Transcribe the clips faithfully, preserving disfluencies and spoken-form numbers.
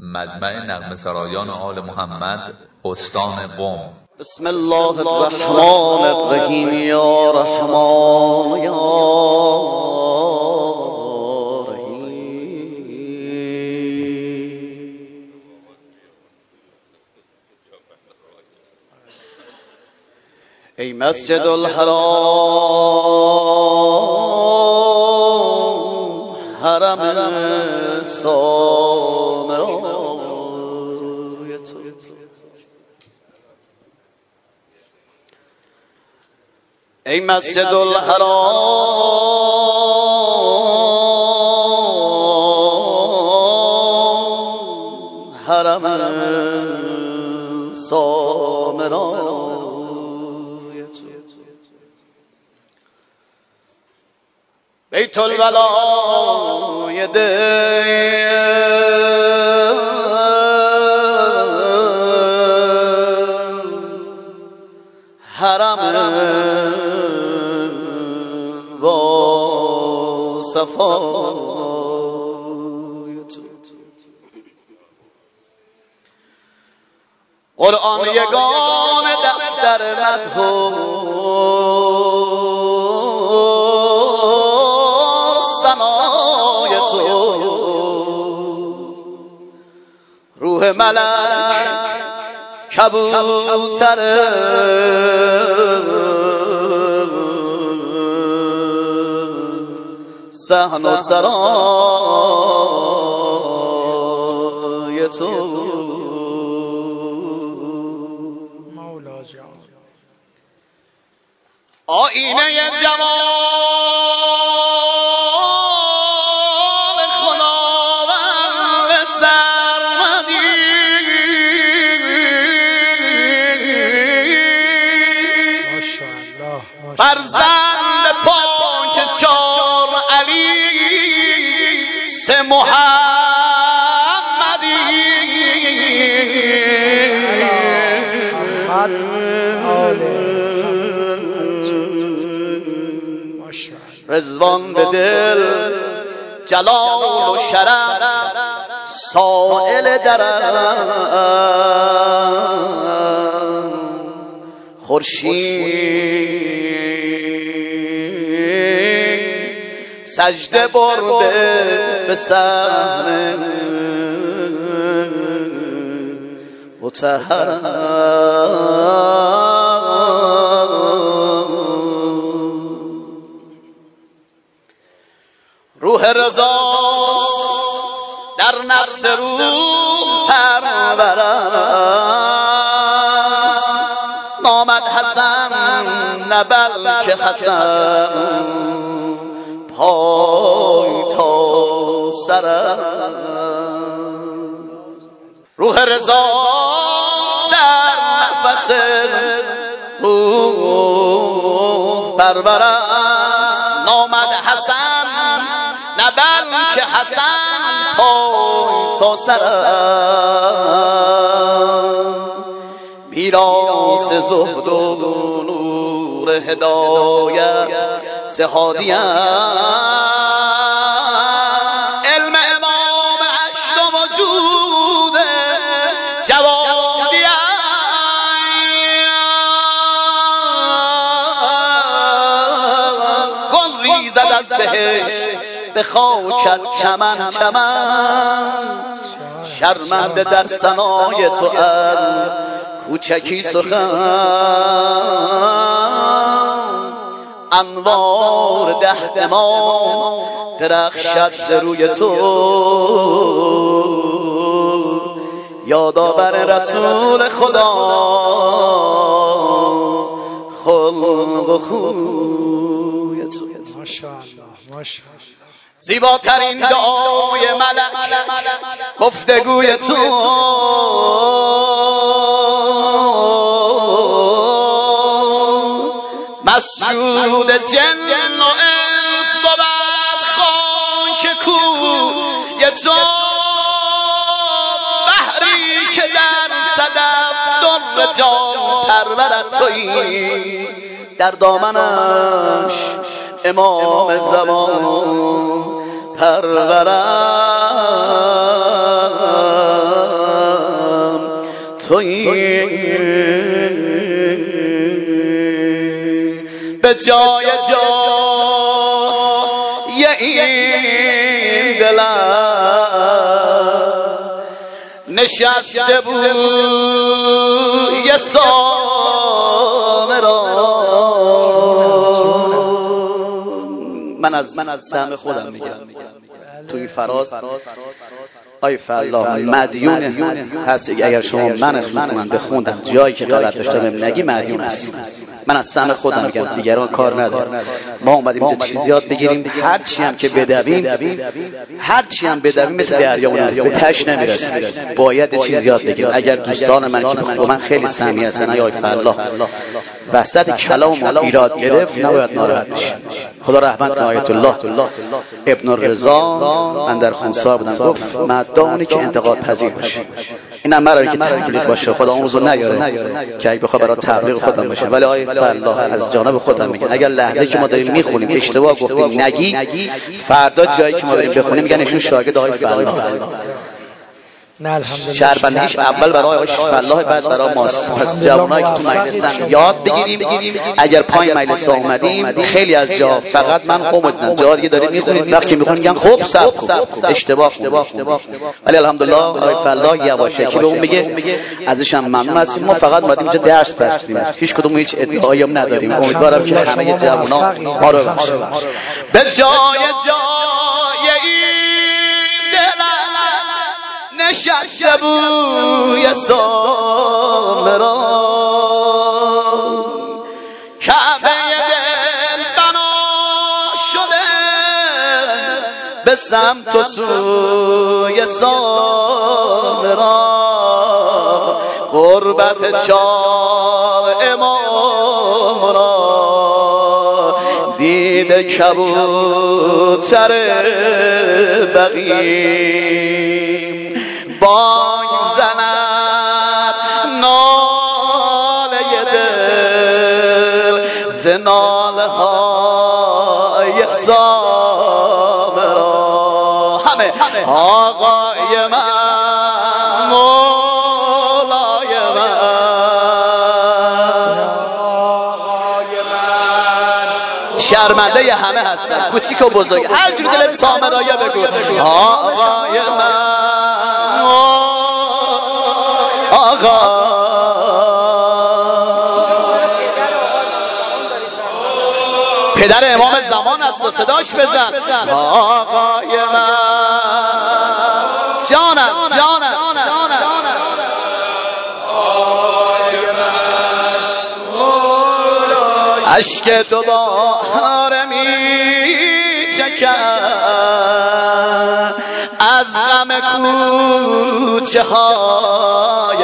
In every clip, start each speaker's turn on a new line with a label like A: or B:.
A: مجمع نغمه سرایان آل محمد استان قم.
B: بسم الله الرحمن الرحیم. یا رحمان یا ای مسجد الحرام حرم سامرای تو، ای مسجد الحرام حرم سامرای بیت الولاید حرم با صفای تو، قرآن یگان دفتر مدح روح ملک کبوتر صحن و سرای تو،
C: مولا جان
B: آینه جمال خداوند سرمدی،
C: ماشاءالله
B: فرزند پاک چار علی سه محمدی، رضوان به دل جلال و شرف سائل درم، خورشید سجده برده به صحن مطهرم، روح رضاست در نفس روح پرور است، نامد حسن نه بلکه حسن پای تا سر، روح رضاست در نفس روح پرور است، نامد حسن نه بلکه حسن پای تا سر، میراث زهد و نور هدایت سهادی است، علم امام هشتم وجود جوادی است، گل ریزد از بهشت به خاکت چمن چمن، شرمنده در ثنای تو از کوچکی سخن، انوار ده امام درخشد ز روی تو، یادآور رسول خدا خلق و خوی تو،
C: ماشاءالله ماشاءالله
B: زیباترین دعای ملک گفتگوی تو، مسجود جن و انس بود خاک کوی تو، بحری که در صدف در جان پرورد تویی، در دامنش امام زمان پرورد تویی، به جای جای این دلم نشسته بود یه سامرا. من از من از سهم خودم میگم توی فراز آی فالله مدیون هست. اگر شما من من بخوندم جایی که غلط داشته بهم نگی مدیون هست. من از سهم خودم میگم، دیگران کار نداره. ما اومدیم اینجا چیز یاد بگیریم، هر چی هم که بدویم هر چی هم بدویم مثل دریا به تش نمیرسیم، باید چیز یاد بگیریم. اگر دوستان من که با من خیلی صمیمی هستن آی فالله وسط کلام ما ایراد گرفت نباید ناراحت بشیم. خدا رحمت کنه آیت الله ابن الرضا من در خونسا بودم گفت مدانی که انتقاد پذیر باشه. اینم مراری که تکلیف باشه، خدا اون روزو نیاره که اگه بخواد برای تبلیغ خودم باشه. ولی آیه الله از جانب خودم میگن اگر لحظه که ما داریم میخونیم اشتباه گفتیم نگی، فردا جایی که ما بریم بخونیم میگن ایشون شاگرد آیه الله.
C: نه الحمدلله
B: شربندگیش اول برای آقای فلاح بعد برای ماست. پس جوانایی که تو مجلسن یاد بگیریم. اگر پای مجلس اومدیم خیلی از جا فقط من قوم دیدم جا دیگه دارید میخونید، وقتی میخونید میگن خب صبر کن اشتباه ولی الحمدلله آقای فلاح یواشکی به اون میگه ازش هم ممنون هستیم. ما فقط اومدیم اینجا درس بخشیم، هیچ کدوم هیچ ادعایی هم نداریم. امیدوارم که همه جوونا ما رو بخشن. به جای جای نشسته بوی سامرا، کعبه دل بنا شده به سمت و سوی سامرا. غربت چار امام را دید کبوتر بقیم، بانگ زند ناله دل ز ناله های سامرا. همه آقای من مولای من آقای من شرمنده همه هستن، کوچیک و بزرگ، هر جور دل سامرایه بگو آقای من آقا. پدر امام زمان است و صداش بزن آقای من جانم جانم آقای من اشک دوباره می چکم از غم کوچه های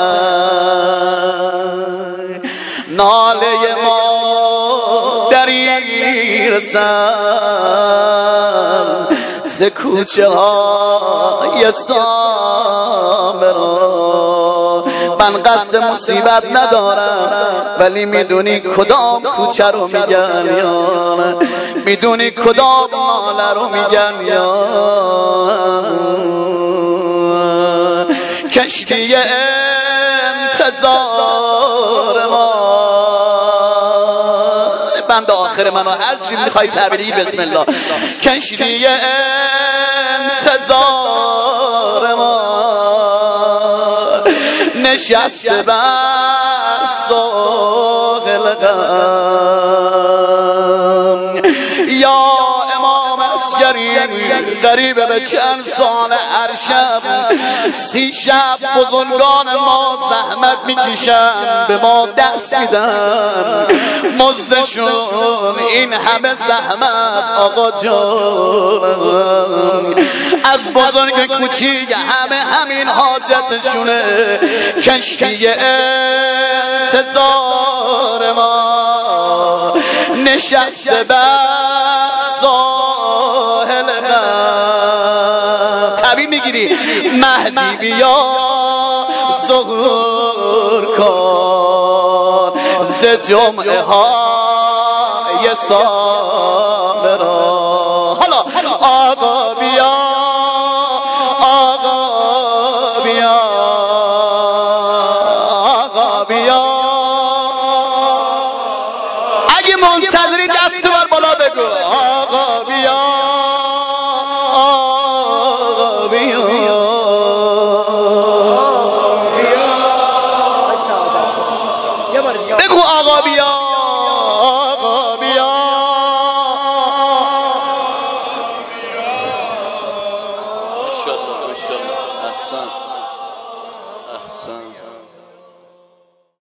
B: تن، ناله ما دری رسم ز کوچه های سامرا. من قصد مصیبت ندارم ولی میدونی کدام کوچه رو میگن یا میدونی کدام ناله رو میگن یا کشتی انتظار ما. بند آخر منو هر چی میخوای تعبیری بسم الله. کشتی انتظار ما نشسته بر ساحل غم. یا امام عسکری غریبه به چند سال هر شب سی شب بزرگان ما زحمت میکشن به ما دست میدن مزدشون این همه زحمت آقا جان از بزرگ کوچیک همه همین حاجتشونه. کشتی انتظار ما نشسته بر ساحل غم. تعبیر میگیری مهدی بیا ظهور کن ز جمعه های سامرا. حالا آقا بیا آقا بیا بیا اگه منتظری دست بر بالا بگو آقا بیا آقا بیا بگو آقا بیا